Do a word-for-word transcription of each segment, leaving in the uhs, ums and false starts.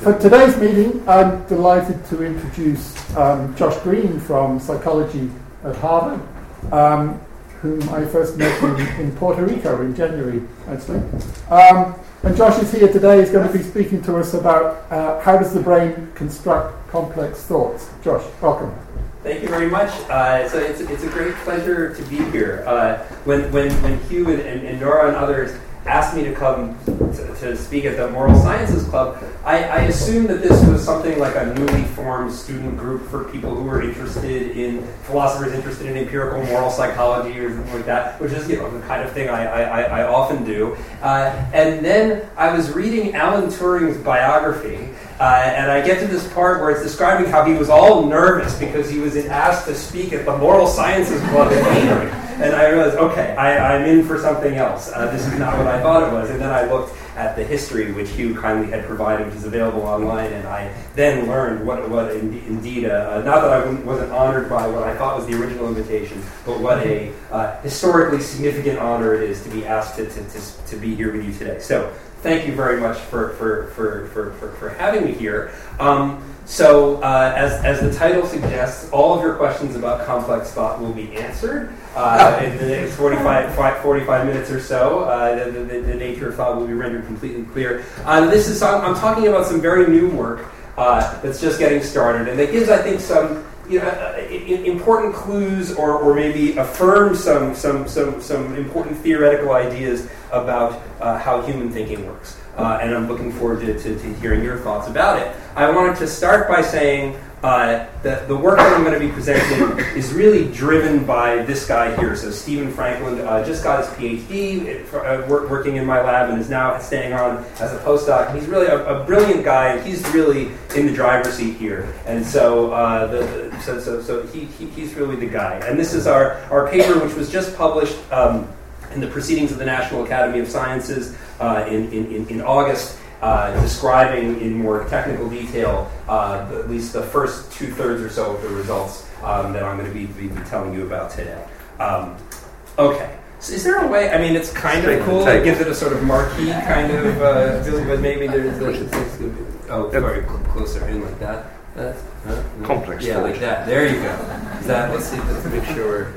For today's meeting, I'm delighted to introduce um, Josh Green from psychology at Harvard, um, whom I first met in, in Puerto Rico in January, actually. Um, and Josh is here today. He's going to be speaking to us about uh, how does the brain construct complex thoughts. Josh, welcome. Thank you very much. Uh, so it's, it's a great pleasure to be here. Uh, when, when, when Hugh and, and, and Nora and others asked me to come to, to speak at the Moral Sciences Club, I, I assumed that this was something like a newly formed student group for people who were interested in, philosophers interested in empirical moral psychology or something like that, which is, you know, the kind of thing I, I, I often do. Uh, and then I was reading Alan Turing's biography, uh, and I get to this part where it's describing how he was all nervous because he was asked to speak at the Moral Sciences Club in Cambridge. And I realized, okay, I, I'm in for something else. Uh, this is not what I thought it was. And then I looked at the history, which Hugh kindly had provided, which is available online, and I then learned what, what in, indeed, uh, not that I wasn't honored by what I thought was the original invitation, but what a uh, historically significant honor it is to be asked to, to, to, to be here with you today. So thank you very much for, for, for, for, for, for having me here. Um, So, uh, as, as the title suggests, all of your questions about complex thought will be answered uh, in the next forty-five, forty-five minutes or so. Uh, the, the, the nature of thought will be rendered completely clear. Uh, this is I'm talking about some very new work uh, that's just getting started, and that gives, I think, some you know, uh, important clues, or, or maybe affirms some some some some important theoretical ideas about uh, how human thinking works. Uh, and I'm looking forward to, to, to hearing your thoughts about it. I wanted to start by saying uh, that the work that I'm going to be presenting is really driven by this guy here. So Stephen Franklin uh, just got his PhD, uh, work, working in my lab, and is now staying on as a postdoc. He's really a, a brilliant guy, and he's really in the driver's seat here. And so, uh, the, the, so, so, so he, he, he's really the guy. And this is our, our paper, which was just published um, in the Proceedings of the National Academy of Sciences uh, in, in, in August, uh, describing in more technical detail uh, at least the first two-thirds or so of the results um, that I'm going to be, be, be telling you about today. Um, okay. So is there a way, I mean, it's kind of cool, it gives it a sort of marquee kind of uh, feeling, but maybe there's a... Oh, very cl- closer in like that. That's, huh? No. Complex. Yeah, like that. There you go. Is that, let's see, let's make sure.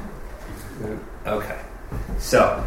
Okay. So,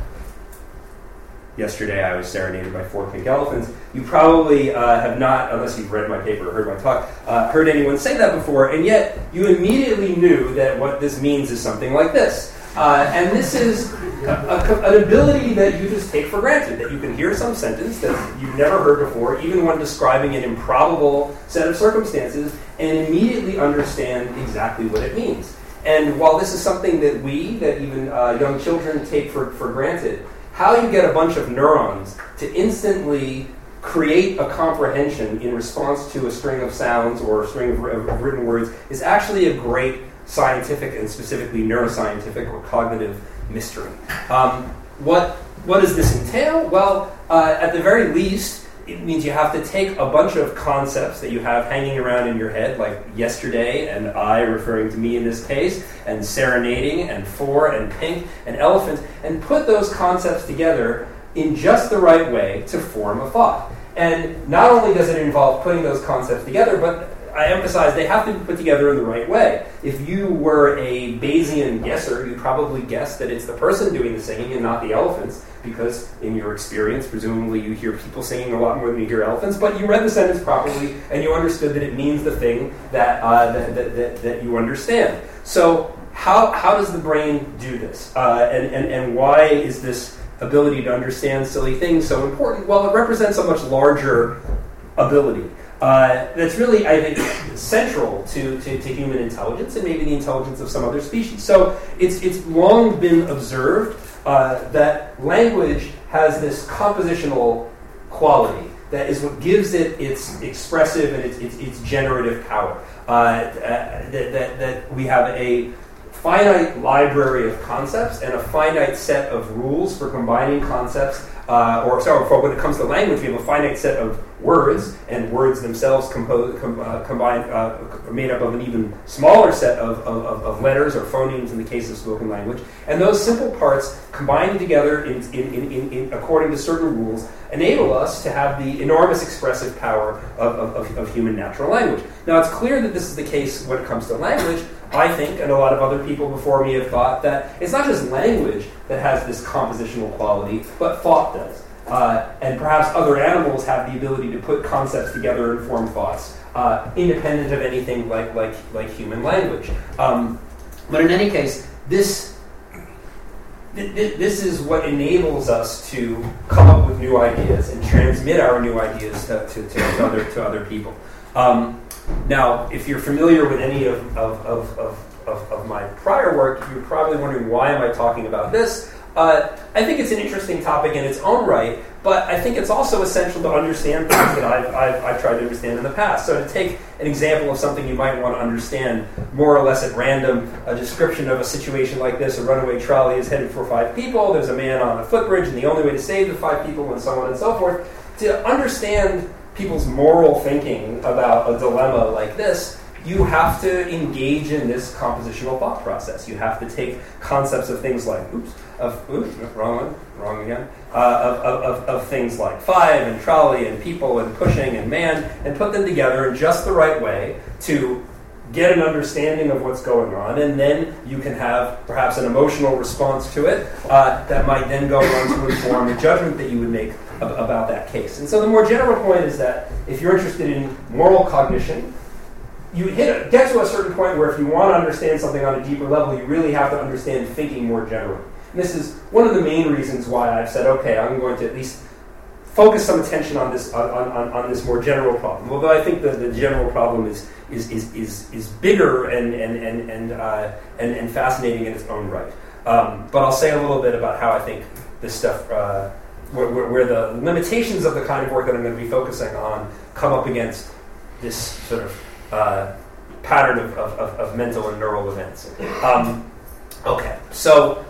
yesterday I was serenaded by four pink elephants. You probably uh, have not, unless you've read my paper or heard my talk, uh, heard anyone say that before, and yet you immediately knew that what this means is something like this. Uh, and this is a, a, an ability that you just take for granted, that you can hear some sentence that you've never heard before, even when describing an improbable set of circumstances, and immediately understand exactly what it means. And while this is something that we, that even uh, young children take for, for granted, how you get a bunch of neurons to instantly create a comprehension in response to a string of sounds or a string of, of written words is actually a great scientific and specifically neuroscientific or cognitive mystery. Um, what, what does this entail? Well, uh, at the very least, it means you have to take a bunch of concepts that you have hanging around in your head, like yesterday and I, referring to me in this case, and serenading and four and pink and elephant, and put those concepts together in just the right way to form a thought. And not only does it involve putting those concepts together, but I emphasize they have to be put together in the right way. If you were a Bayesian guesser, you'd probably guess that it's the person doing the singing and not the elephants, because in your experience, presumably you hear people singing a lot more than you hear elephants, but you read the sentence properly and you understood that it means the thing that uh, that, that, that, that you understand. So how how does the brain do this? Uh, and, and, and why is this ability to understand silly things so important? Well, it represents a much larger ability. Uh, that's really, I think, central to, to, to human intelligence and maybe the intelligence of some other species. So it's it's long been observed uh, that language has this compositional quality that is what gives it its expressive and its, its, its generative power. Uh, uh, that, that, that we have a finite library of concepts and a finite set of rules for combining concepts uh, or sorry, for when it comes to language, we have a finite set of words, and words themselves compose, com, uh, combine, uh, are made up of an even smaller set of, of, of letters or phonemes in the case of spoken language. And those simple parts combined together in, in, in, in, in, according to certain rules enable us to have the enormous expressive power of, of, of human natural language. Now, it's clear that this is the case when it comes to language. I think, and a lot of other people before me have thought, that it's not just language that has this compositional quality, but thought does. Uh, and perhaps other animals have the ability to put concepts together and form thoughts, uh, independent of anything like like like human language. Um, but in any case, this th- th- this is what enables us to come up with new ideas and transmit our new ideas to, to, to, to other to other people. Um, now, if you're familiar with any of of, of, of, of of my prior work, you're probably wondering, why am I talking about this? Uh, I think it's an interesting topic in its own right, but I think it's also essential to understand things that I've, I've, I've tried to understand in the past. So to take an example of something you might want to understand more or less at random, a description of a situation like this: a runaway trolley is headed for five people, there's a man on a footbridge, and the only way to save the five people, and so on and so forth. To understand people's moral thinking about a dilemma like this, you have to engage in this compositional thought process. You have to take concepts of things like, oops, of, oops, wrong one, wrong again, uh, of, of, of things like five and trolley and people and pushing and man, and put them together in just the right way to get an understanding of what's going on, and then you can have perhaps an emotional response to it uh, that might then go on to inform the judgment that you would make ab- about that case. And so the more general point is that if you're interested in moral cognition, you hit a, get to a certain point where if you want to understand something on a deeper level, you really have to understand thinking more generally. And this is one of the main reasons why I've said, okay, I'm going to at least focus some attention on this on, on, on this more general problem. Although I think that the general problem is is is is, is bigger and and and and, uh, and and fascinating in its own right. Um, but I'll say a little bit about how I think this stuff, uh, where, where, where the limitations of the kind of work that I'm going to be focusing on come up against this sort of Uh, pattern of, of, of mental and neural events. Um, okay, so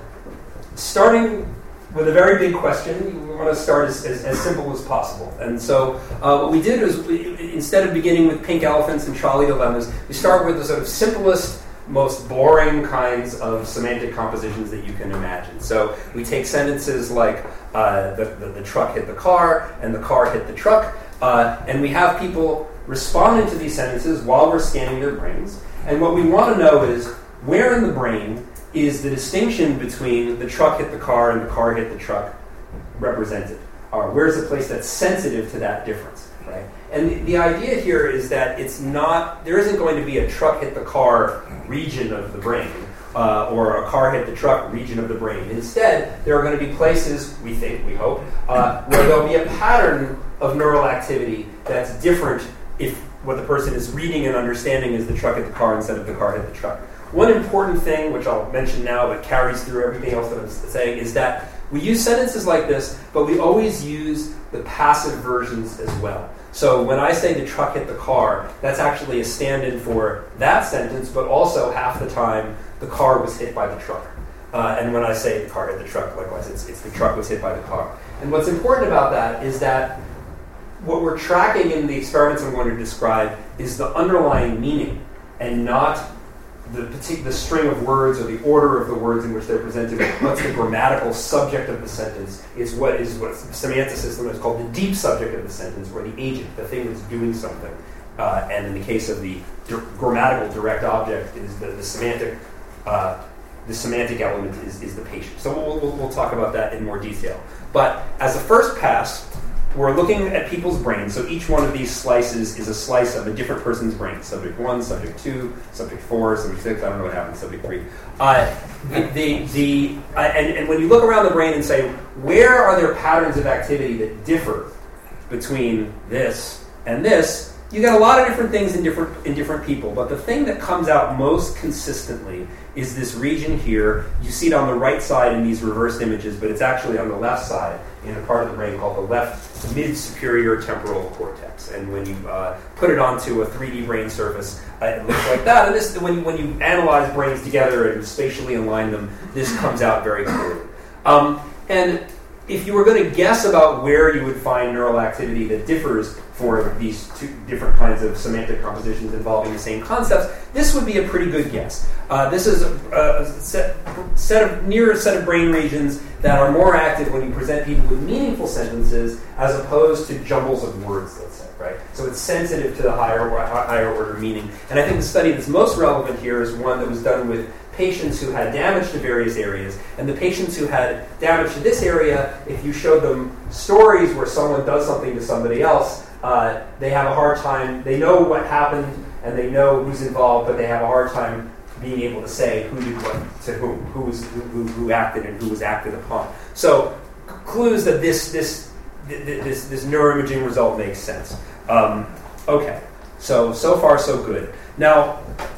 starting with a very big question, we want to start as, as, as simple as possible. And so uh, what we did is, we, instead of beginning with pink elephants and trolley dilemmas, we start with the sort of simplest, most boring kinds of semantic compositions that you can imagine. So we take sentences like uh, the, the, the truck hit the car and the car hit the truck, uh, and we have people responding to these sentences while we're scanning their brains. And what we want to know is, where in the brain is the distinction between the truck hit the car and the car hit the truck represented? Or where's the place that's sensitive to that difference, right? And the, the idea here is that it's not, there isn't going to be a truck hit the car region of the brain, uh, or a car hit the truck region of the brain. Instead, there are going to be places, we think, we hope, uh, where there'll be a pattern of neural activity that's different if what the person is reading and understanding is the truck hit the car instead of the car hit the truck. One important thing, which I'll mention now, but carries through everything else that I'm saying, is that we use sentences like this, but we always use the passive versions as well. So when I say the truck hit the car, that's actually a stand-in for that sentence, but also half the time the car was hit by the truck. Uh, and when I say the car hit the truck, likewise, it's, it's the truck was hit by the car. And what's important about that is that what we're tracking in the experiments I'm going to describe is the underlying meaning, and not the particular the string of words or the order of the words in which they're presented. What's the grammatical subject of the sentence? It's what is what semanticists is called the deep subject of the sentence, or the agent, the thing that's doing something. Uh, and in the case of the di- grammatical direct object, is the, the semantic uh, the semantic element is, is the patient. So we'll, we'll, we'll talk about that in more detail. But as a first pass, we're looking at people's brains. So each one of these slices is a slice of a different person's brain. Subject one, subject two, subject four, subject six. I don't know what happened. Subject three. Uh, the the uh, and, and when you look around the brain and say, where are there patterns of activity that differ between this and this? You got a lot of different things in different in different people. But the thing that comes out most consistently is this region here. You see it on the right side in these reversed images, but it's actually on the left side in a part of the brain called the left mid-superior temporal cortex. And when you uh, put it onto a three D brain surface, uh, it looks like that. And this, when, when you analyze brains together and spatially align them, this comes out very clearly. Um, and if you were going to guess about where you would find neural activity that differs for these two different kinds of semantic compositions involving the same concepts, this would be a pretty good guess. Uh, this is a, a set, set of near a set of brain regions that are more active when you present people with meaningful sentences as opposed to jumbles of words, let's say, right? So it's sensitive to the higher higher order meaning. And I think the study that's most relevant here is one that was done with patients who had damage to various areas. And the patients who had damage to this area, if you showed them stories where someone does something to somebody else, uh, they have a hard time, they know what happened and they know who's involved, but they have a hard time being able to say who did what to whom, who was who, who acted and who was acted upon. So clues that this this this this neuroimaging result makes sense. Um, okay, so so far so good. Now,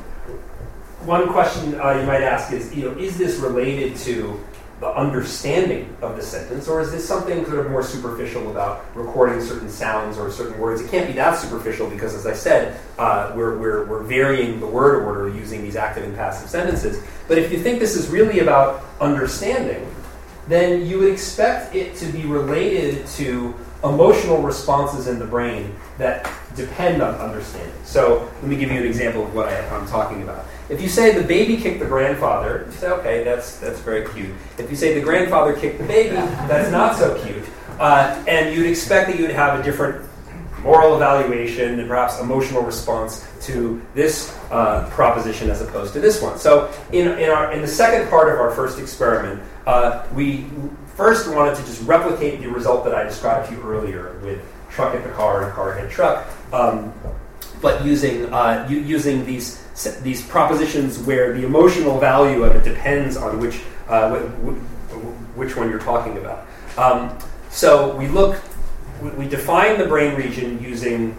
one question uh, you might ask is, you know, is this related to the understanding of the sentence, or is this something sort of more superficial about recording certain sounds or certain words? It can't be that superficial because, as I said, uh, we're, we're, we're varying the word order using these active and passive sentences. But if you think this is really about understanding, then you would expect it to be related to emotional responses in the brain that depend on understanding. So let me give you an example of what I, I'm talking about. If you say the baby kicked the grandfather, you say, okay, that's that's very cute. If you say the grandfather kicked the baby, that's not so cute. Uh, and you'd expect that you'd have a different moral evaluation and perhaps emotional response to this uh, proposition as opposed to this one. So in in, our, in the second part of our first experiment, uh, we first wanted to just replicate the result that I described to you earlier with truck hit the car and car hit truck, um, but using uh, u- using these these propositions where the emotional value of it depends on which uh, w- w- which one you're talking about. Um, so we look, we, we define the brain region using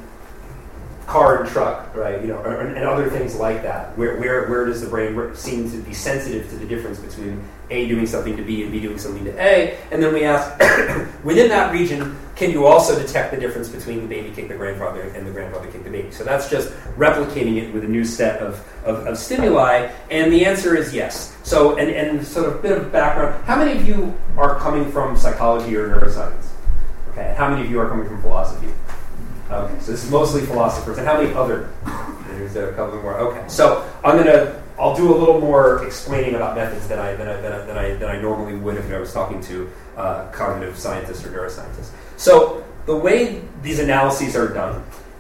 car and truck, right? You know, or, and other things like that. Where where where does the brain seem to be sensitive to the difference between A doing something to B and B doing something to A? And then we ask, within that region, can you also detect the difference between the baby kicked the grandfather and the grandfather kicked the baby? So that's just replicating it with a new set of, of, of stimuli, and the answer is yes. So, and, and sort of a bit of background, how many of you are coming from psychology or neuroscience? Okay, how many of you are coming from philosophy? Okay, so this is mostly philosophers, and how many other? There's a couple more. Okay, so I'm gonna, I'll do a little more explaining about methods than I than I than I than I, than I normally would if I was talking to uh, cognitive scientists or neuroscientists. So the way these analyses are done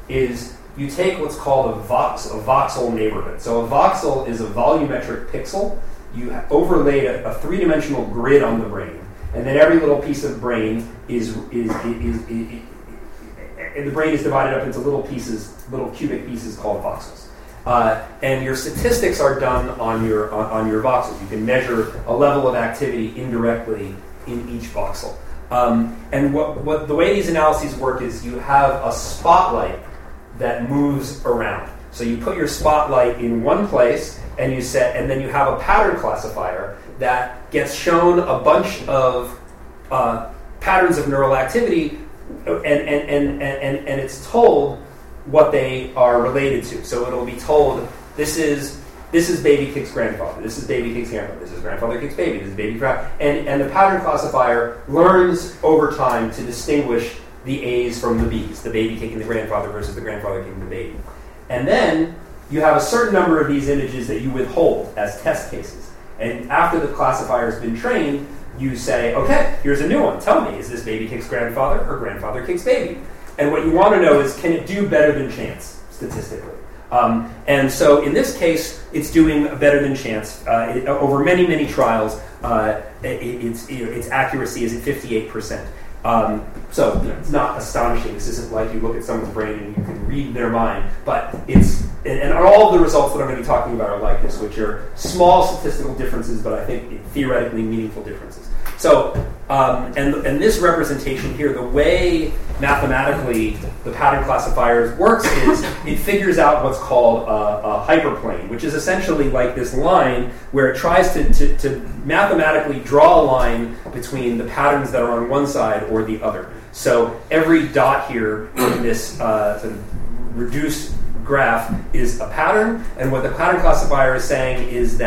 is you take what's called a vox, a voxel neighborhood. So a voxel is a volumetric pixel. You overlaid a, a three-dimensional grid on the brain, and then every little piece of brain is is is, is, is, is and the brain is divided up into little pieces, little cubic pieces called voxels. Uh, and your statistics are done on your on, on your voxels. You can measure a level of activity indirectly in each voxel. Um, and what, what the way these analyses work is you have a spotlight that moves around. So you put your spotlight in one place, and you set, and then you have a pattern classifier that gets shown a bunch of uh, patterns of neural activity. And and, and, and and it's told what they are related to. So it'll be told this is this is baby kicks grandfather, this is baby kicks grandfather, this is grandfather kicks baby, this is baby gra- and and the pattern classifier learns over time to distinguish the A's from the B's, the baby kicking the grandfather versus the grandfather kicking the baby. And then you have a certain number of these images that you withhold as test cases. And after the classifier has been trained, you say, okay, here's a new one. Tell me, is this baby kicks grandfather or grandfather kicks baby? And what you want to know is, can it do better than chance, statistically? Um, and so in this case, it's doing better than chance. Uh, it, over many, many trials, uh, it, its, its accuracy is at fifty-eight percent. Um, so you know, it's not astonishing. This isn't like you look at someone's brain and you can read their mind. But it's, and, and all of the results that I'm going to be talking about are like this, which are small statistical differences, but I think theoretically meaningful differences. So, um, and and this representation here, the way mathematically the pattern classifiers works is it figures out what's called a, a hyperplane, which is essentially like this line where it tries to, to, to mathematically draw a line between the patterns that are on one side or the other. So every dot here in this uh, sort of reduced graph is a pattern, and what the pattern classifier is saying is that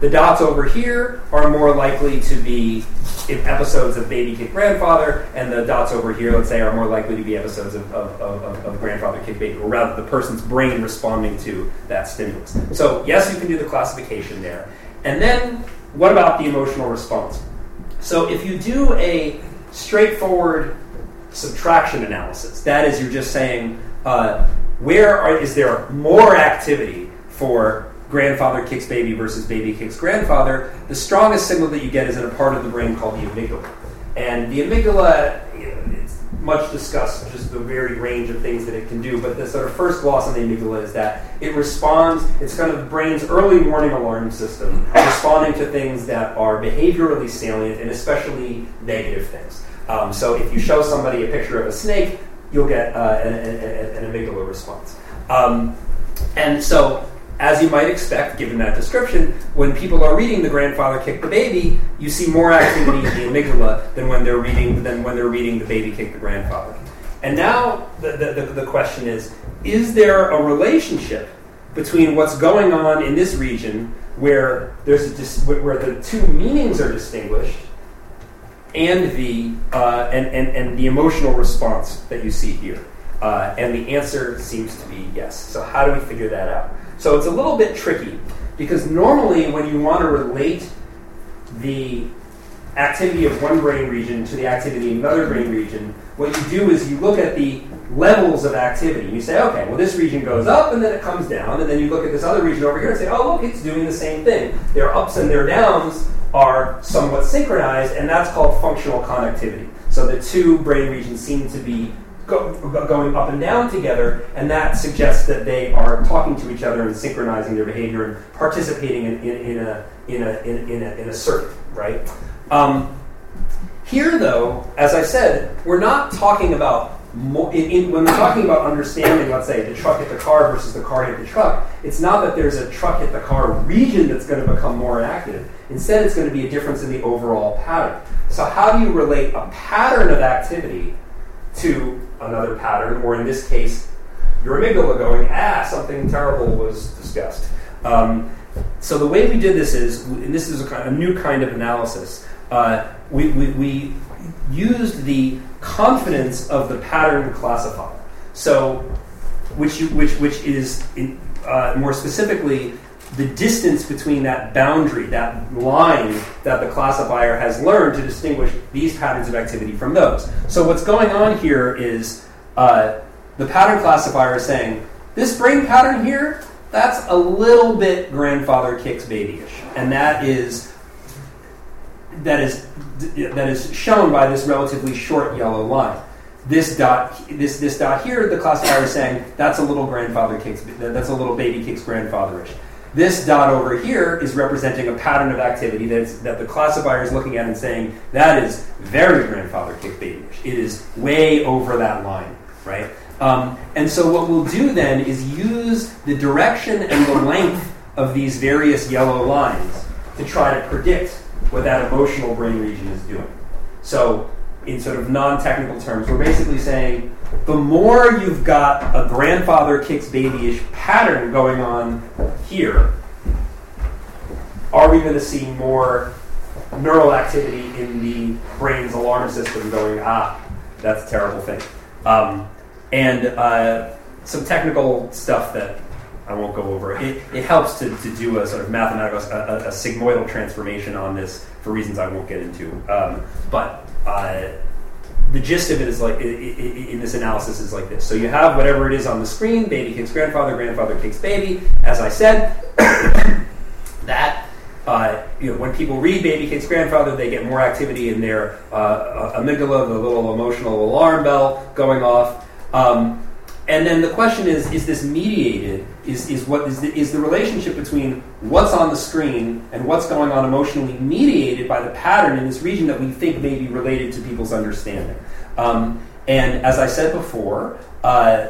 The dots over here are more likely to be episodes of Baby Kick Grandfather, and the dots over here, let's say, are more likely to be episodes of, of, of, of Grandfather Kick Baby, or rather the person's brain responding to that stimulus. So yes, you can do the classification there. And then, what about the emotional response? So if you do a straightforward subtraction analysis, that is, you're just saying, uh, where are, is there more activity for grandfather kicks baby versus baby kicks grandfather, the strongest signal that you get is in a part of the brain called the amygdala. And the amygdala, you know, it's much discussed, just the very range of things that it can do, but the sort of first gloss on the amygdala is that it responds, it's kind of the brain's early warning alarm system, responding to things that are behaviorally salient and especially negative things. Um, so if you show somebody a picture of a snake, you'll get uh, an, an, an amygdala response. Um, and so, as you might expect, given that description, when people are reading The Grandfather Kicked the Baby, you see more activity in the amygdala than when they're reading than when they're reading The Baby Kicked the Grandfather. And now the, the, the, the question is, is there a relationship between what's going on in this region where there's a dis- where the two meanings are distinguished and the uh, and, and, and the emotional response that you see here? Uh, and the answer seems to be yes. So how do we figure that out? So it's a little bit tricky, because normally when you want to relate the activity of one brain region to the activity of another brain region, what you do is you look at the levels of activity. You say, okay, well, this region goes up and then it comes down, and then you look at this other region over here and say, oh, look, it's doing the same thing. Their ups and their downs are somewhat synchronized, and that's called functional connectivity. So the two brain regions seem to be Go, go, going up and down together, and that suggests that they are talking to each other and synchronizing their behavior and participating in, in, in, a, in, a, in, in, a, in a circuit, right? Um, here, though, as I said, we're not talking about, mo- in, in, when we're talking about understanding, let's say, the truck hit the car versus the car hit the truck, it's not that there's a truck hit the car region that's going to become more active. Instead, it's going to be a difference in the overall pattern. So how do you relate a pattern of activity to another pattern, or in this case, your amygdala going, ah, something terrible was discussed. Um, so the way we did this is, and this is a, kind of a new kind of analysis, uh, we, we, we used the confidence of the pattern classifier. So, which you, which which is in, uh, more specifically the distance between that boundary, that line that the classifier has learned to distinguish these patterns of activity from those. So what's going on here is uh, the pattern classifier is saying, this brain pattern here, that's a little bit grandfather kicks babyish. And that is that is that is shown by this relatively short yellow line. This dot, this this dot here, the classifier is saying, that's a little grandfather kicks, that's a little baby kicks grandfatherish. This dot over here is representing a pattern of activity that, is, that the classifier is looking at and saying, that is very grandfather kick babyish. It is way over that line, right? Um, and so what we'll do then is use the direction and the length of these various yellow lines to try to predict what that emotional brain region is doing. So in sort of non-technical terms, we're basically saying, the more you've got a grandfather kicks babyish pattern going on here, are we going to see more neural activity in the brain's alarm system going, ah, that's a terrible thing. Um, and uh, some technical stuff that I won't go over. It, it helps to, to do a sort of mathematical, a, a sigmoidal transformation on this for reasons I won't get into. Um, but uh, the gist of it is like, in this analysis is like this. So you have whatever it is on the screen, baby kicks grandfather, grandfather kicks baby. As I said, that, uh, you know, when people read baby kicks grandfather, they get more activity in their uh, amygdala, the little emotional alarm bell going off. Um, and then the question is, is this mediated? Is is what is the, is the relationship between what's on the screen and what's going on emotionally mediated by the pattern in this region that we think may be related to people's understanding? Um, and as I said before, uh,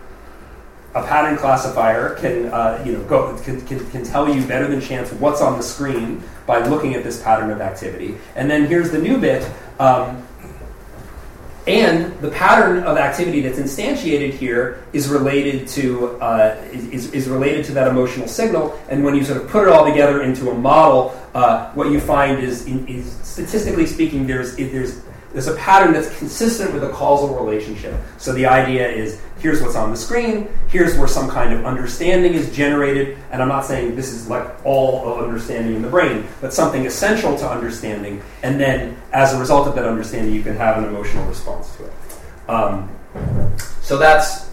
a pattern classifier can uh, you know go can, can can tell you better than chance what's on the screen by looking at this pattern of activity. And then here's the new bit. Um, and the pattern of activity that's instantiated here is related to uh, is, is related to that emotional signal. And when you sort of put it all together into a model, uh, what you find is, is statistically speaking, there's there's there's a pattern that's consistent with a causal relationship. So the idea is, here's what's on the screen, here's where some kind of understanding is generated, and I'm not saying this is like all of understanding in the brain, but something essential to understanding, and then as a result of that understanding, you can have an emotional response to it. Um, so that's,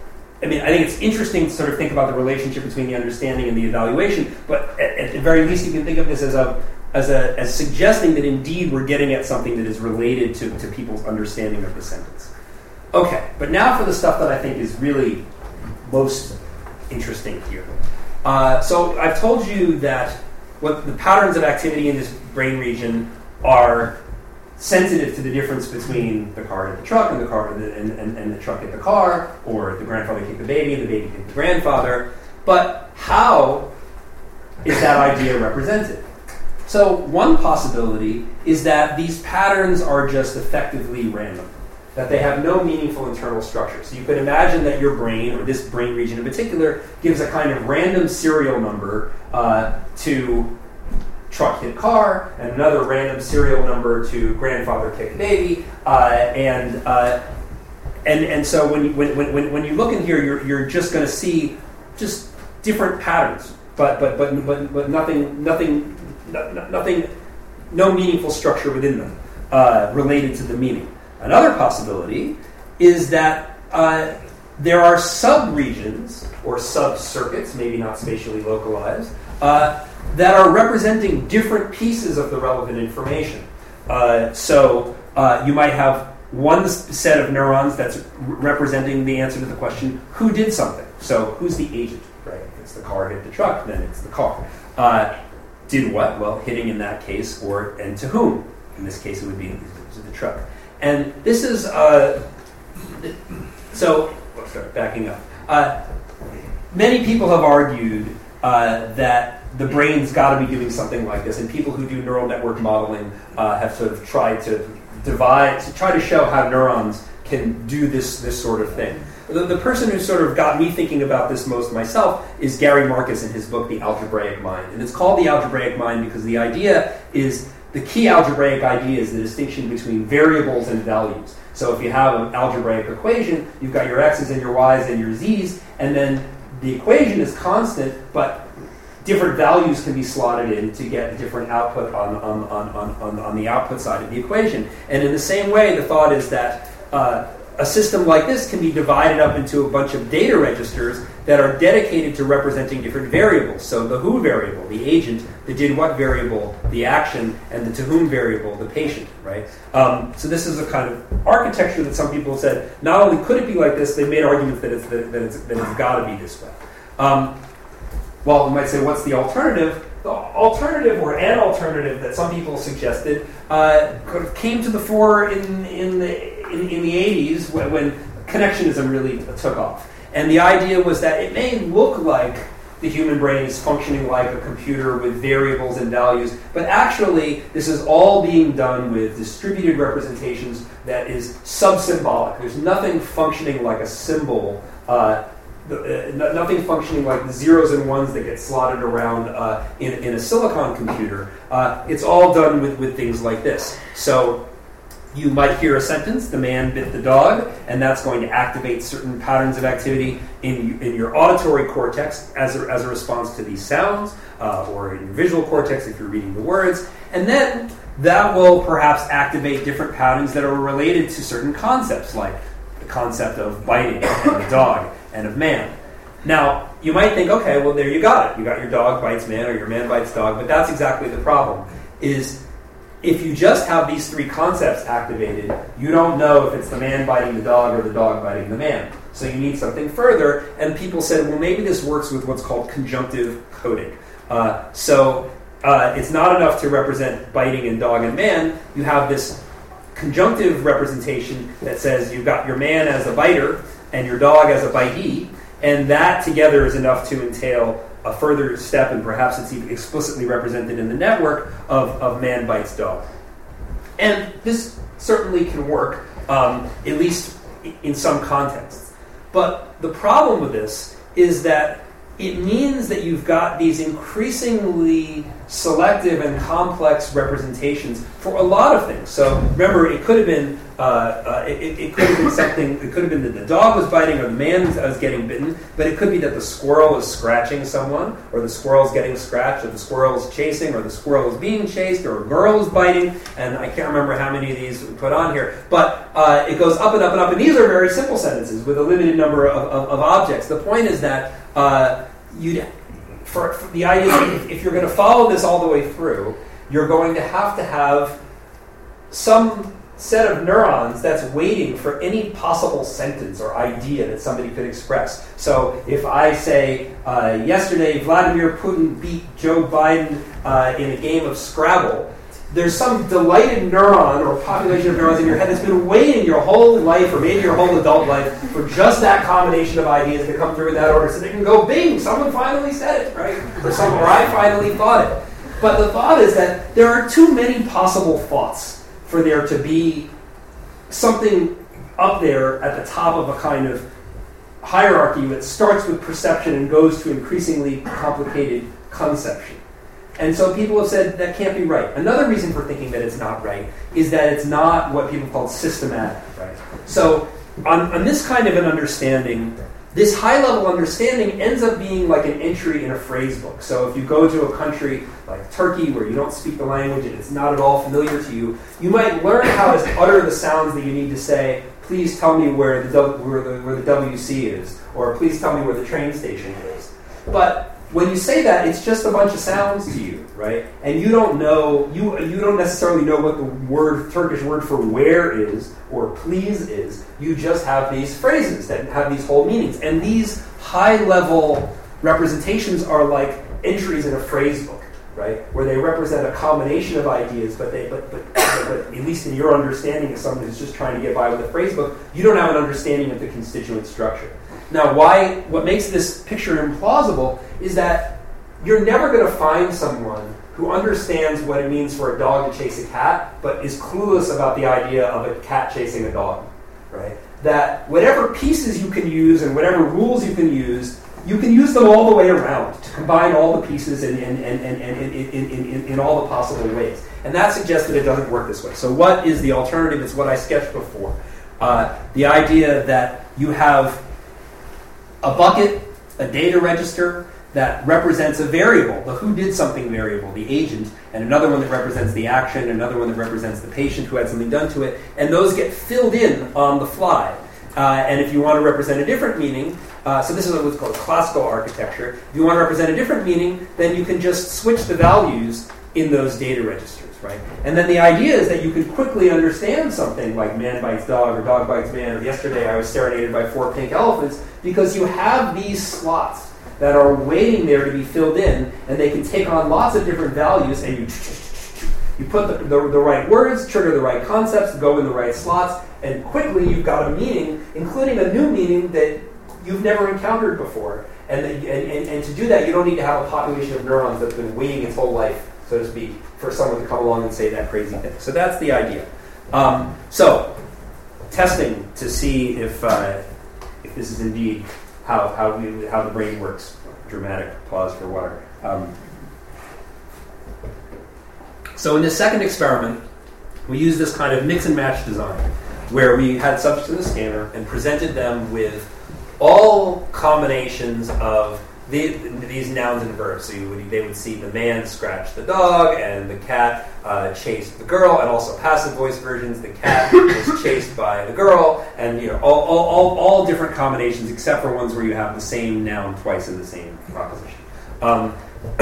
I mean, I think it's interesting to sort of think about the relationship between the understanding and the evaluation, but at, at the very least, you can think of this as a As, a, as suggesting that indeed we're getting at something that is related to, to people's understanding of the sentence. Okay, but now for the stuff that I think is really most interesting here. Uh, so I've told you that what the patterns of activity in this brain region are sensitive to the difference between the car hit the truck and the car and, and, and, and the truck hit the car, or the grandfather kicked the baby and the baby kicked the grandfather. But how is that idea represented? So one possibility is that these patterns are just effectively random, that they have no meaningful internal structure. So you could imagine that your brain, or this brain region in particular, gives a kind of random serial number uh, to truck hit car, and another random serial number to grandfather kick baby, uh, and uh, and and so when you, when when when you look in here, you're you're just going to see just different patterns, but but but but but nothing nothing. No, nothing, no meaningful structure within them uh, related to the meaning. Another possibility is that uh, there are sub-regions or sub-circuits, maybe not spatially localized, uh, that are representing different pieces of the relevant information. Uh, so uh, you might have one set of neurons that's re- representing the answer to the question, who did something? So who's the agent, right? If it's the car hit the truck, then it's the car. Uh, Did what? Well, hitting in that case, or and to whom? In this case, it would be to the truck. And this is uh, so. Well, sorry, backing up. Uh, many people have argued uh, that the brain's got to be doing something like this, and people who do neural network modeling uh, have sort of tried to divide, to try to show how neurons can do this this sort of thing. The, the person who sort of got me thinking about this most myself is Gary Marcus in his book, The Algebraic Mind. And it's called The Algebraic Mind because the idea is, the key algebraic idea is the distinction between variables and values. So if you have an algebraic equation, you've got your x's and your y's and your z's, and then the equation is constant, but different values can be slotted in to get different output on, on, on, on, on the output side of the equation. And in the same way, the thought is that uh, a system like this can be divided up into a bunch of data registers that are dedicated to representing different variables. So the who variable, the agent, the did what variable, the action, and the to whom variable, the patient, right? Um, so this is a kind of architecture that some people have said, not only could it be like this, they made arguments that it's, that it's, that it's got to be this way. Um, well, we might say, what's the alternative? The alternative, or an alternative that some people suggested, uh, came to the fore in, in the In, in the eighties when, when connectionism really took off. And the idea was that it may look like the human brain is functioning like a computer with variables and values, but actually this is all being done with distributed representations that is sub-symbolic. There's nothing functioning like a symbol, uh, the, uh, nothing functioning like the zeros and ones that get slotted around uh, in, in a silicon computer. Uh, it's all done with, with things like this. So you might hear a sentence, the man bit the dog, and that's going to activate certain patterns of activity in, in your auditory cortex as a, as a response to these sounds, uh, or in your visual cortex if you're reading the words. And then that will perhaps activate different patterns that are related to certain concepts, like the concept of biting and the dog and of man. Now, you might think, okay, well, there you got it. You got your dog bites man or your man bites dog, but that's exactly the problem, is if you just have these three concepts activated, you don't know if it's the man biting the dog or the dog biting the man. So you need something further, and people said, well, maybe this works with what's called conjunctive coding. Uh, so uh, it's not enough to represent biting and dog and man. You have this conjunctive representation that says you've got your man as a biter and your dog as a bitee, and that together is enough to entail a further step, and perhaps it's even explicitly represented in the network, of, of man bites dog. And this certainly can work. um, at least in some contexts. But the problem with this is that it means that you've got these increasingly selective and complex representations for a lot of things. So remember, it could have been uh, uh, it, it could have been something. It could have been that the dog was biting, or the man was getting bitten. But it could be that the squirrel is scratching someone, or the squirrel is getting scratched, or the squirrel is chasing, or the squirrel is being chased, or a girl is biting. And I can't remember how many of these we put on here. But uh, it goes up and up and up. And these are very simple sentences with a limited number of, of, of objects. The point is that uh, you, for, for the idea that if, if you're going to follow this all the way through, you're going to have to have some set of neurons that's waiting for any possible sentence or idea that somebody could express. So if I say, uh, yesterday Vladimir Putin beat Joe Biden uh, in a game of Scrabble, there's some delighted neuron or population of neurons in your head that's been waiting your whole life, or maybe your whole adult life, for just that combination of ideas to come through in that order, so they can go, bing, someone finally said it, right? Or, some, or I finally thought it. But the thought is that there are too many possible thoughts for there to be something up there at the top of a kind of hierarchy that starts with perception and goes to increasingly complicated conception. And so people have said that can't be right. Another reason for thinking that it's not right is that it's not what people call systematic, right? So on, on this kind of an understanding, this high-level understanding ends up being like an entry in a phrase book. So if you go to a country like Turkey where you don't speak the language and it's not at all familiar to you, you might learn how to utter the sounds that you need to say, please tell me where the, where the, where the W C is, or please tell me where the train station is. But when you say that, it's just a bunch of sounds to you, right? And you don't know, you you don't necessarily know what the word, Turkish word for where is, or please is. You just have these phrases that have these whole meanings. And these high-level representations are like entries in a phrase book, right? Where they represent a combination of ideas, but they but but, but at least in your understanding as someone who's just trying to get by with a phrase book, you don't have an understanding of the constituent structure. Now, why? What makes this picture implausible is that you're never going to find someone who understands what it means for a dog to chase a cat, but is clueless about the idea of a cat chasing a dog, right? That whatever pieces you can use and whatever rules you can use, you can use them all the way around to combine all the pieces in, in, in, in, in, in, in, in, in all the possible ways. And that suggests that it doesn't work this way. So what is the alternative? It's what I sketched before. Uh, the idea that you have a bucket, a data register that represents a variable, the who did something variable, the agent, and another one that represents the action, another one that represents the patient who had something done to it, and those get filled in on the fly. Uh, and if you want to represent a different meaning, uh, so this is what's called classical architecture, if you want to represent a different meaning, then you can just switch the values in those data registers, right? And then the idea is that you can quickly understand something like man bites dog or dog bites man, or yesterday I was serenaded by four pink elephants, because you have these slots that are waiting there to be filled in, and they can take on lots of different values, and you you put the, the, the right words, trigger the right concepts, go in the right slots, and quickly you've got a meaning, including a new meaning that you've never encountered before. And, and, and, and to do that, you don't need to have a population of neurons that's been waiting its whole life, so to speak, for someone to come along and say that crazy thing. So that's the idea. Um, so, testing to see if uh, if this is indeed how how we how the brain works. Dramatic applause for water. Um, so in this second experiment, we used this kind of mix and match design, where we had subjects in the scanner and presented them with all combinations of the, these nouns and verbs. So you would, they would see the man scratch the dog, and the cat uh, chased the girl, and also passive voice versions. The cat was chased by the girl, and you know all, all, all, all different combinations, except for ones where you have the same noun twice in the same proposition. Um,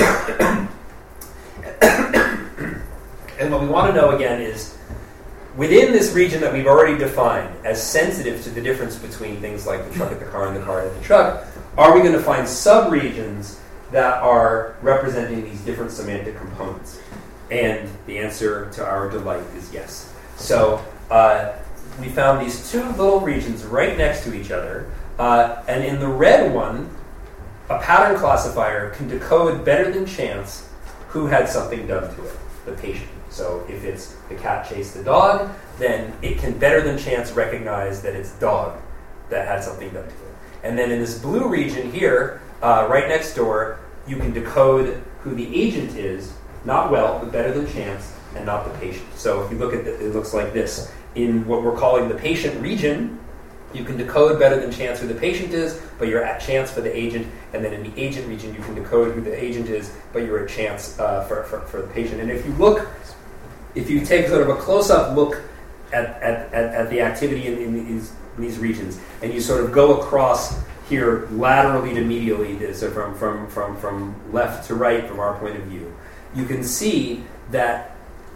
and what we want to know again is, within this region that we've already defined as sensitive to the difference between things like the truck at the car and the car at the truck, are we going to find sub-regions that are representing these different semantic components? And the answer to our delight is yes. So uh, we found these two little regions right next to each other, uh, and in the red one, a pattern classifier can decode better than chance who had something done to it, the patient. So if it's the cat chased the dog, then it can better than chance recognize that it's dog that had something done to it. And then in this blue region here, uh, right next door, you can decode who the agent is, not well, but better than chance, and not the patient. So if you look at it, it looks like this. In what we're calling the patient region, you can decode better than chance who the patient is, but you're at chance for the agent. And then in the agent region, you can decode who the agent is, but you're at chance uh, for, for, for the patient. And if you look, if you take sort of a close-up look at, at, at, at the activity in, in, these, in these regions, and you sort of go across here laterally to medially, so from, from, from, from left to right from our point of view, you can see that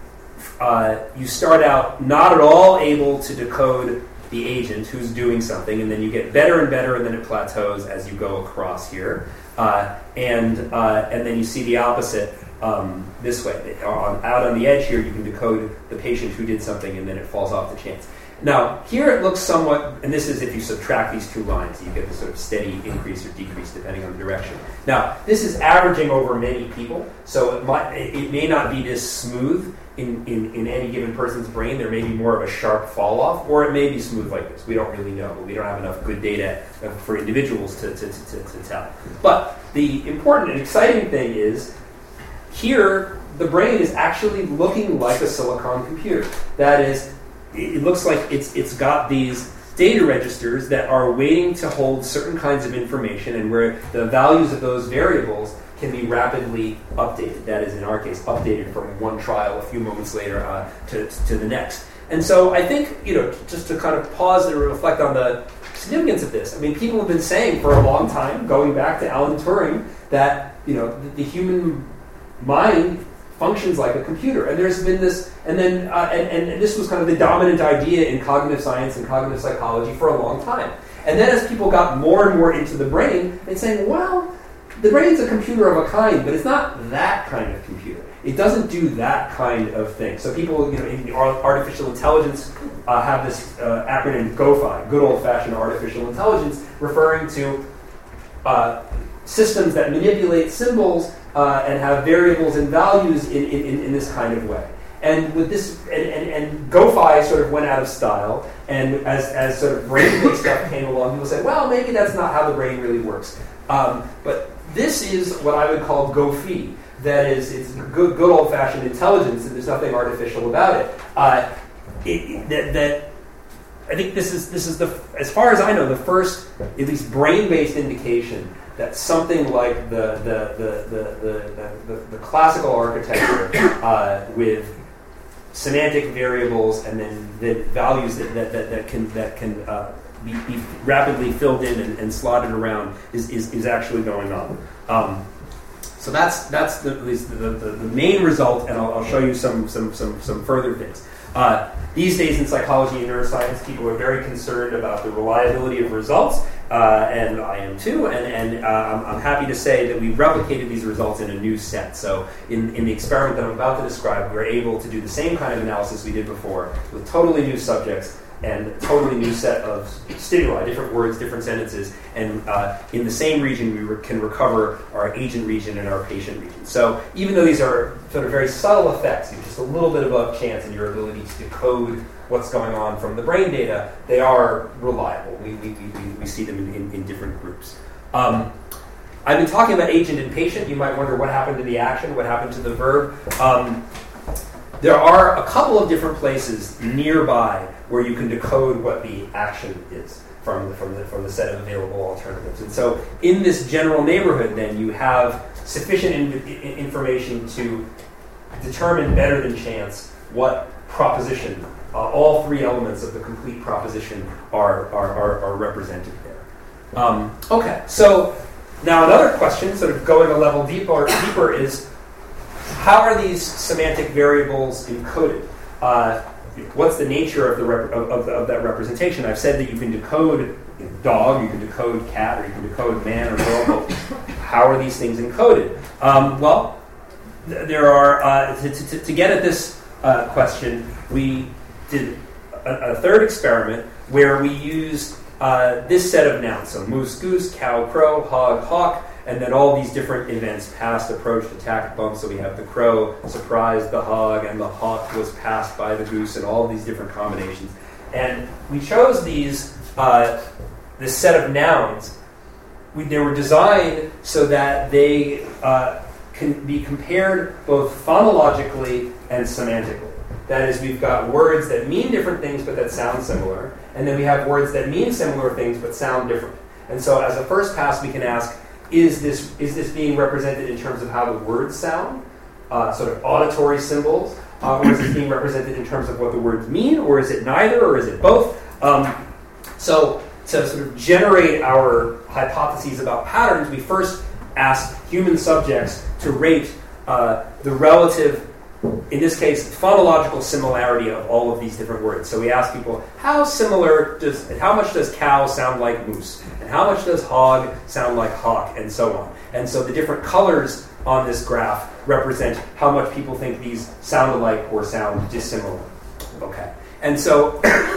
uh, you start out not at all able to decode the agent who's doing something, and then you get better and better, and then it plateaus as you go across here. Uh, and uh, and then you see the opposite um, this way. On, out on the edge here, you can decode the patient who did something, and then it falls off the chance. Now, here it looks somewhat, and this is if you subtract these two lines, you get this sort of steady increase or decrease depending on the direction. Now, this is averaging over many people, so it, might, it may not be this smooth in, in, in any given person's brain. There may be more of a sharp fall off, or it may be smooth like this. We don't really know. We don't have enough good data for individuals to, to, to, to tell. But the important and exciting thing is, here, the brain is actually looking like a silicon computer. That is, it looks like it's it's got these data registers that are waiting to hold certain kinds of information, and where the values of those variables can be rapidly updated. That is, in our case, updated from one trial a few moments later uh, to, to the next. And so I think, you know, just to kind of pause and reflect on the significance of this. I mean, people have been saying for a long time, going back to Alan Turing, that, you know, the, the human mind functions like a computer, and there's been this, and then uh, and, and this was kind of the dominant idea in cognitive science and cognitive psychology for a long time. And then as people got more and more into the brain, they're saying, well, the brain's a computer of a kind, but it's not that kind of computer. It doesn't do that kind of thing. So people, you know, in artificial intelligence uh, have this uh, acronym GOFI, good old-fashioned artificial intelligence, referring to uh, systems that manipulate symbols Uh, and have variables and values in, in, in this kind of way. And with this, and, and, and GOFI sort of went out of style, and as, as sort of brain-based stuff came along, people said, well, maybe that's not how the brain really works. Um, but this is what I would call GOFI. That is, it's good, good old-fashioned intelligence, and there's nothing artificial about it. Uh, it that, that I think this is this is the, as far as I know, the first, at least brain-based indication that something like the the the the, the, the, the classical architecture uh, with semantic variables and then the values that, that, that, that can that can uh, be, be rapidly filled in and, and slotted around is, is, is actually going on. Um, so that's that's the, the, the, the main result, and I'll, I'll show you some some some, some further things. Uh, these days in psychology and neuroscience, people are very concerned about the reliability of results, uh, and I am too, and, and uh, I'm, I'm happy to say that we've replicated these results in a new set. So in, in the experiment that I'm about to describe, we're able to do the same kind of analysis we did before with totally new subjects and a totally new set of stimuli, different words, different sentences, and uh, in the same region we re- can recover our agent region and our patient region. So even though these are sort of very subtle effects, just a little bit above chance in your ability to decode what's going on from the brain data, they are reliable. We, we, we, we see them in, in, in different groups. Um, I've been talking about agent and patient. You might wonder what happened to the action, what happened to the verb. Um, there are a couple of different places nearby where you can decode what the action is from the, from the, from the set of available alternatives. And so in this general neighborhood, then, you have sufficient in, in, information to determine better than chance what proposition, uh, all three elements of the complete proposition are, are, are, are represented there. Um, okay, so now another question, sort of going a level deeper, deeper is, how are these semantic variables encoded? Uh, what's the nature of the rep- of, of, of that representation? I've said that you can decode dog, you can decode cat, or you can decode man or girl. How are these things encoded? Um, well, th- there are, uh, to, to, to get at this uh, question, we did a, a third experiment where we used uh, this set of nouns. So moose, goose, cow, crow, hog, hawk, and then all these different events, passed, approached, attacked, bumped. So we have the crow surprised the hog, and the hawk was passed by the goose, and all of these different combinations. And we chose these, uh, this set of nouns. We, they were designed so that they uh, can be compared both phonologically and semantically. That is, we've got words that mean different things but that sound similar, and then we have words that mean similar things but sound different. And so as a first pass, we can ask, is this is this being represented in terms of how the words sound, uh, sort of auditory symbols, uh, or is it being represented in terms of what the words mean, or is it neither, or is it both? Um, so to sort of generate our hypotheses about patterns, we first ask human subjects to rate uh, the relative, in this case, phonological similarity of all of these different words. So we ask people, how similar does, how much does cow sound like moose? And how much does hog sound like hawk? And so on. And so the different colors on this graph represent how much people think these sound alike or sound dissimilar. Okay. And so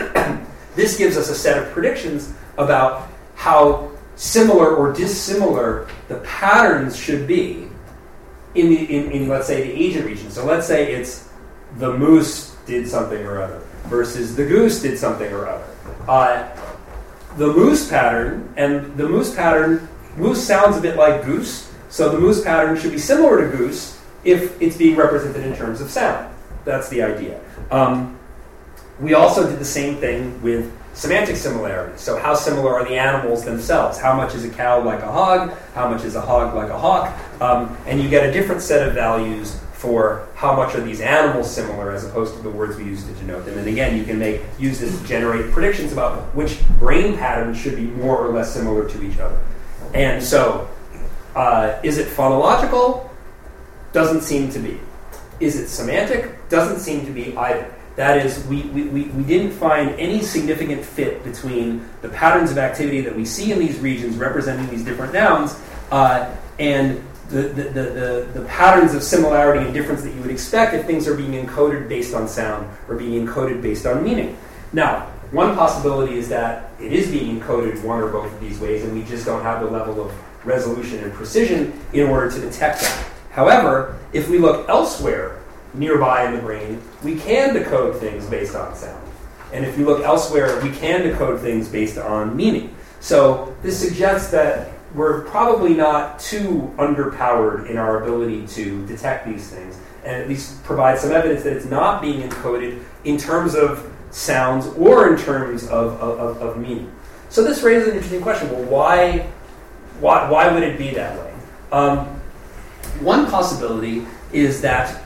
this gives us a set of predictions about how similar or dissimilar the patterns should be in the in, in let's say the Asian region. So let's say it's the moose did something or other versus the goose did something or other. Uh, the moose pattern and the moose pattern, moose sounds a bit like goose, so the moose pattern should be similar to goose if it's being represented in terms of sound. That's the idea. Um, we also did the same thing with semantic similarity. So how similar are the animals themselves? How much is a cow like a hog? How much is a hog like a hawk? Um, and you get a different set of values for how much are these animals similar as opposed to the words we use to denote them. And again, you can make use this to generate predictions about which brain patterns should be more or less similar to each other. And so, uh, is it phonological? Doesn't seem to be. Is it semantic? Doesn't seem to be either. That is, we, we, we didn't find any significant fit between the patterns of activity that we see in these regions representing these different nouns uh, and the, the, the, the, the patterns of similarity and difference that you would expect if things are being encoded based on sound or being encoded based on meaning. Now, one possibility is that it is being encoded one or both of these ways and we just don't have the level of resolution and precision in order to detect that. However, if we look elsewhere nearby in the brain, we can decode things based on sound. And if you look elsewhere, we can decode things based on meaning. So this suggests that we're probably not too underpowered in our ability to detect these things, and at least provide some evidence that it's not being encoded in terms of sounds or in terms of, of, of meaning. So this raises an interesting question. Well, why, why, why would it be that way? Um, one possibility is that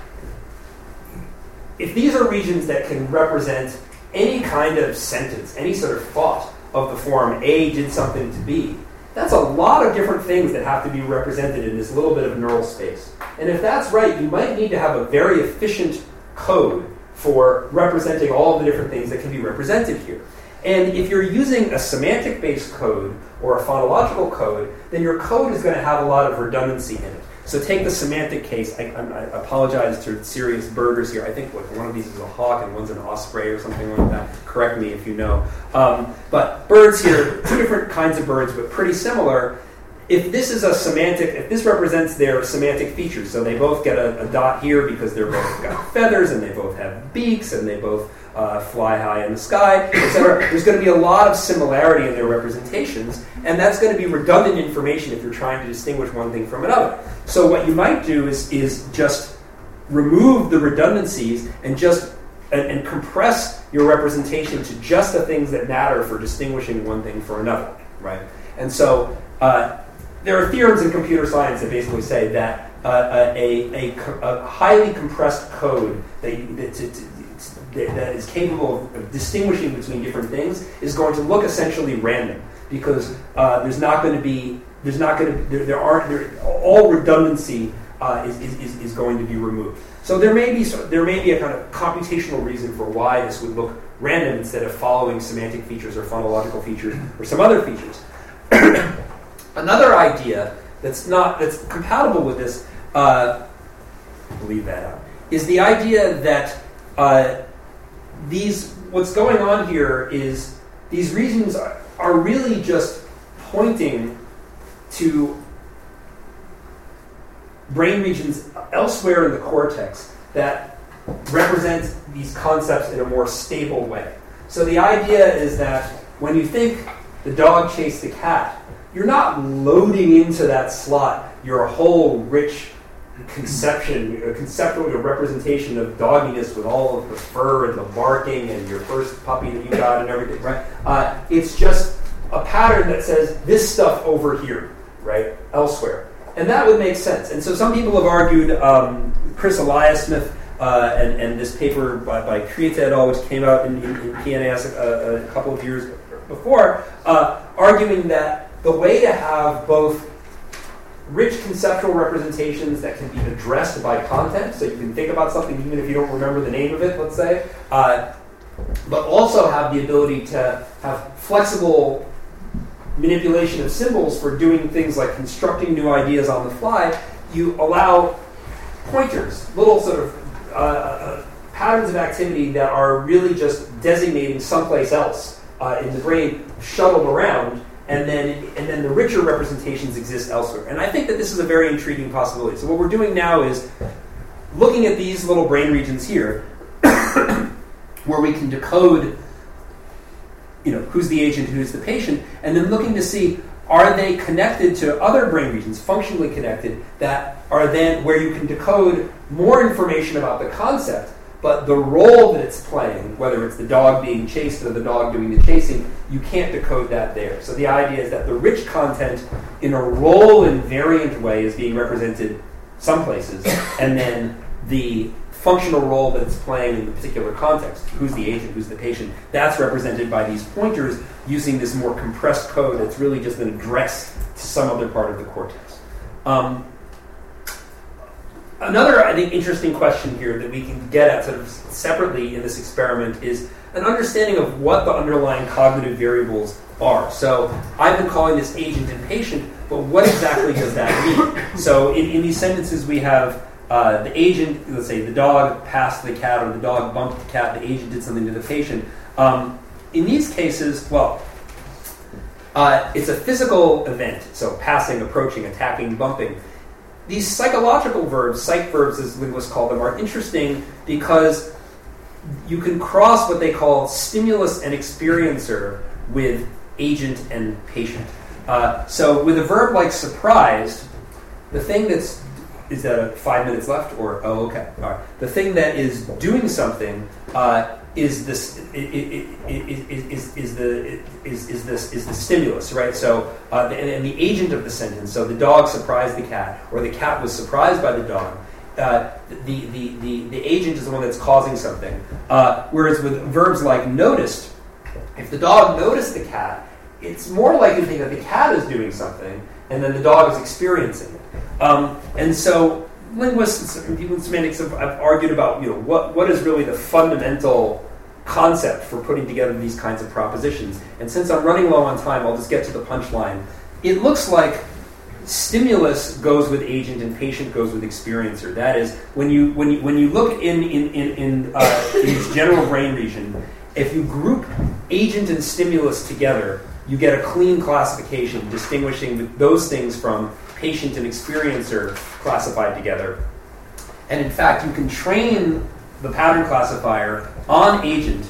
if these are regions that can represent any kind of sentence, any sort of thought of the form A did something to B, that's a lot of different things that have to be represented in this little bit of neural space. And if that's right, you might need to have a very efficient code for representing all of the different things that can be represented here. And if you're using a semantic-based code or a phonological code, then your code is going to have a lot of redundancy in it. So take the semantic case. I, I, I apologize to serious birders here. I think what, one of these is a hawk and one's an osprey or something like that. Correct me if you know. Um, but birds here, two different kinds of birds, but pretty similar. If this is a semantic, if this represents their semantic features, so they both get a, a dot here because they're both got feathers and they both have beaks and they both uh, fly high in the sky, et cetera. There's going to be a lot of similarity in their representations, and that's going to be redundant information if you're trying to distinguish one thing from another. So what you might do is is just remove the redundancies and just and, and compress your representation to just the things that matter for distinguishing one thing from another, right? And so uh, there are theorems in computer science that basically say that uh, a, a, a highly compressed code that, you, that, to, to, that is capable of distinguishing between different things is going to look essentially random because uh, there's not going to be there's not going to there, there aren't there, all redundancy uh, is, is is going to be removed. So there may be there may be a kind of computational reason for why this would look random instead of following semantic features or phonological features or some other features. Another idea that's not that's compatible with this, uh, leave that out, is the idea that uh, these what's going on here is these regions are, are really just pointing to brain regions elsewhere in the cortex that represent these concepts in a more stable way. So the idea is that when you think the dog chased the cat, you're not loading into that slot your whole rich conception, a conceptual representation of dogginess with all of the fur and the barking and your first puppy that you got and everything, right? Uh, it's just a pattern that says this stuff over here, right, elsewhere. And that would make sense. And so some people have argued, um, Chris Eliasmith uh, and, and this paper by, by Kriete et al., which came out in, in, in P N A S a, a couple of years before, uh, arguing that the way to have both rich conceptual representations that can be addressed by content, so you can think about something even if you don't remember the name of it, let's say, uh, but also have the ability to have flexible manipulation of symbols for doing things like constructing new ideas on the fly. You allow pointers, little sort of uh, uh, patterns of activity that are really just designating someplace else uh, in the brain, shuttled around, and then and then the richer representations exist elsewhere. And I think that this is a very intriguing possibility. So what we're doing now is looking at these little brain regions here, where we can decode, you know, who's the agent, who's the patient, and then looking to see, are they connected to other brain regions, functionally connected, that are then where you can decode more information about the concept, but the role that it's playing, whether it's the dog being chased or the dog doing the chasing, you can't decode that there. So the idea is that the rich content in a role-invariant way is being represented some places, and then the functional role that it's playing in the particular context, who's the agent, who's the patient, that's represented by these pointers using this more compressed code that's really just an address to some other part of the cortex. Um, Another, I think, interesting question here that we can get at sort of separately in this experiment is an understanding of what the underlying cognitive variables are. So I've been calling this agent and patient, but what exactly does that mean? So in, in these sentences we have uh, the agent, let's say the dog passed the cat or the dog bumped the cat, the agent did something to the patient. Um, in these cases, well, uh, it's a physical event, so passing, approaching, attacking, bumping. These psychological verbs, psych verbs as linguists call them, are interesting because you can cross what they call stimulus and experiencer with agent and patient. Uh, so with a verb like surprised, the thing that's, is that a five minutes left or, oh, okay, all right. The thing that is doing something uh, is this, is, is, is the, is, is this, is the stimulus, right? So, uh, and, and the agent of the sentence, so the dog surprised the cat, or the cat was surprised by the dog, uh, the, the, the, the agent is the one that's causing something. Uh, whereas with verbs like noticed, if the dog noticed the cat, it's more likely to think that the cat is doing something, and then the dog is experiencing it. Um, and so linguists and people in semantics have, have argued about, you know, what, what is really the fundamental concept for putting together these kinds of propositions. And since I'm running low on time, I'll just get to the punchline. It looks like stimulus goes with agent and patient goes with experiencer. That is, when you when you when you look in in in in, uh, in this general brain region, if you group agent and stimulus together, you get a clean classification distinguishing those things from patient and experiencer classified together. And in fact, you can train the pattern classifier on agent,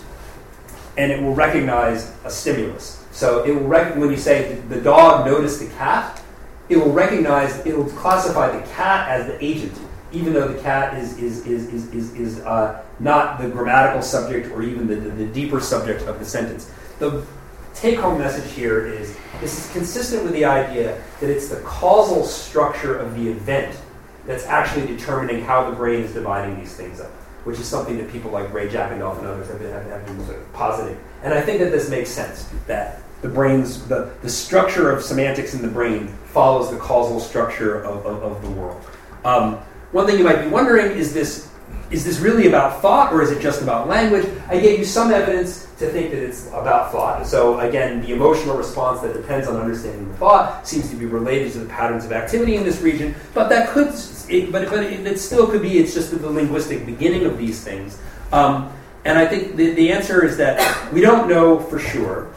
and it will recognize a stimulus. So it will rec- when you say the, the dog noticed the cat, it will recognize, it will classify the cat as the agent, even though the cat is is is is is, is uh, not the grammatical subject or even the, the, the deeper subject of the sentence. The take-home message here is this is consistent with the idea that it's the causal structure of the event that's actually determining how the brain is dividing these things up, which is something that people like Ray Jackendorf and others have been, have, have been sort of positing. And I think that this makes sense, that the brain's, the, the structure of semantics in the brain follows the causal structure of, of, of the world. Um, one thing you might be wondering, is this Is this really about thought, or is it just about language? I gave you some evidence to think that it's about thought. So again, the emotional response that depends on understanding the thought seems to be related to the patterns of activity in this region. But that could, it, but but it, it still could be it's just the linguistic beginning of these things. Um, and I think the, the answer is that we don't know for sure.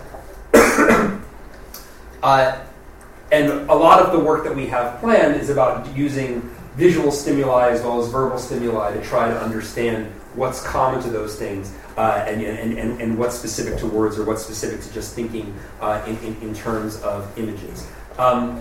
uh, and a lot of the work that we have planned is about using visual stimuli as well as verbal stimuli to try to understand what's common to those things uh, and, and, and, and what's specific to words or what's specific to just thinking uh, in, in, in terms of images. Um,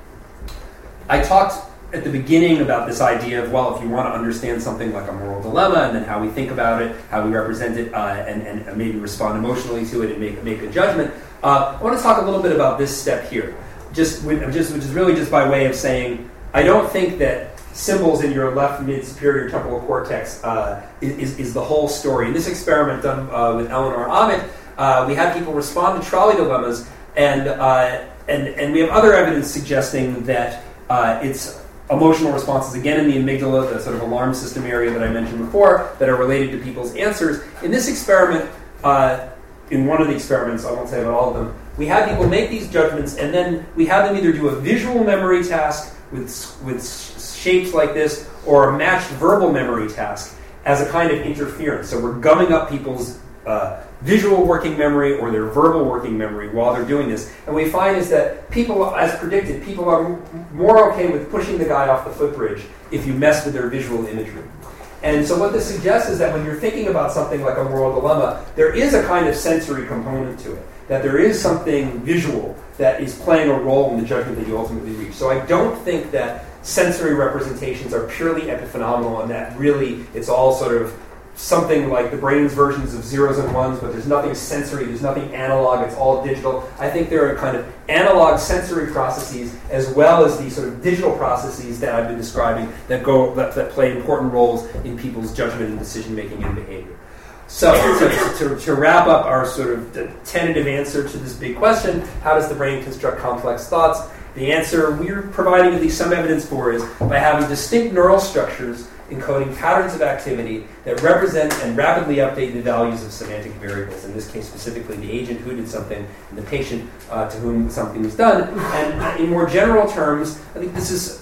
I talked at the beginning about this idea of, well, if you want to understand something like a moral dilemma and then how we think about it, how we represent it, uh, and, and maybe respond emotionally to it and make, make a judgment, uh, I want to talk a little bit about this step here, just, just which is really just by way of saying, I don't think that symbols in your left mid-superior temporal cortex uh, is, is the whole story. In this experiment done uh, with Eleanor Ahmet, uh, we had people respond to trolley dilemmas, and, uh, and, and we have other evidence suggesting that uh, it's emotional responses, again in the amygdala, the sort of alarm system area that I mentioned before, that are related to people's answers. In this experiment, uh, in one of the experiments, I won't say about all of them, we had people make these judgments, and then we had them either do a visual memory task with, with shapes like this, or a matched verbal memory task as a kind of interference. So we're gumming up people's uh, visual working memory or their verbal working memory while they're doing this. And we find is that people, as predicted, people are m- more okay with pushing the guy off the footbridge if you mess with their visual imagery. And so what this suggests is that when you're thinking about something like a moral dilemma, there is a kind of sensory component to it, that there is something visual that is playing a role in the judgment that you ultimately reach. So I don't think that sensory representations are purely epiphenomenal and that really it's all sort of something like the brain's versions of zeros and ones, but there's nothing sensory, there's nothing analog, it's all digital. I think there are kind of analog sensory processes as well as these sort of digital processes that I've been describing that go that, that play important roles in people's judgment and decision-making and behavior. So, to, to, to wrap up our sort of the tentative answer to this big question, how does the brain construct complex thoughts? The answer we're providing at least some evidence for is by having distinct neural structures encoding patterns of activity that represent and rapidly update the values of semantic variables, in this case specifically the agent who did something and the patient uh, to whom something was done. And in more general terms, I think this is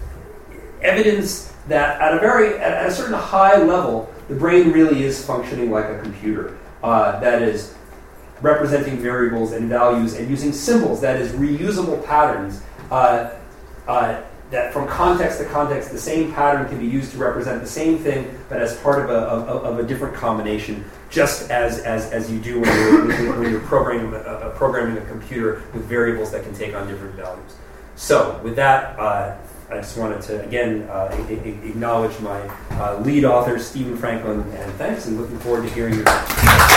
evidence that at a very, at a certain high level, the brain really is functioning like a computer. Uh, that is, representing variables and values and using symbols, that is, reusable patterns, uh, uh, that from context to context, the same pattern can be used to represent the same thing, but as part of a, of, of a different combination, just as, as, as you do when you're, when you're programming, a, programming a computer with variables that can take on different values. So, with that, uh, I just wanted to, again, uh, a- a- acknowledge my uh, lead author, Stephen Franklin, and thanks, and looking forward to hearing your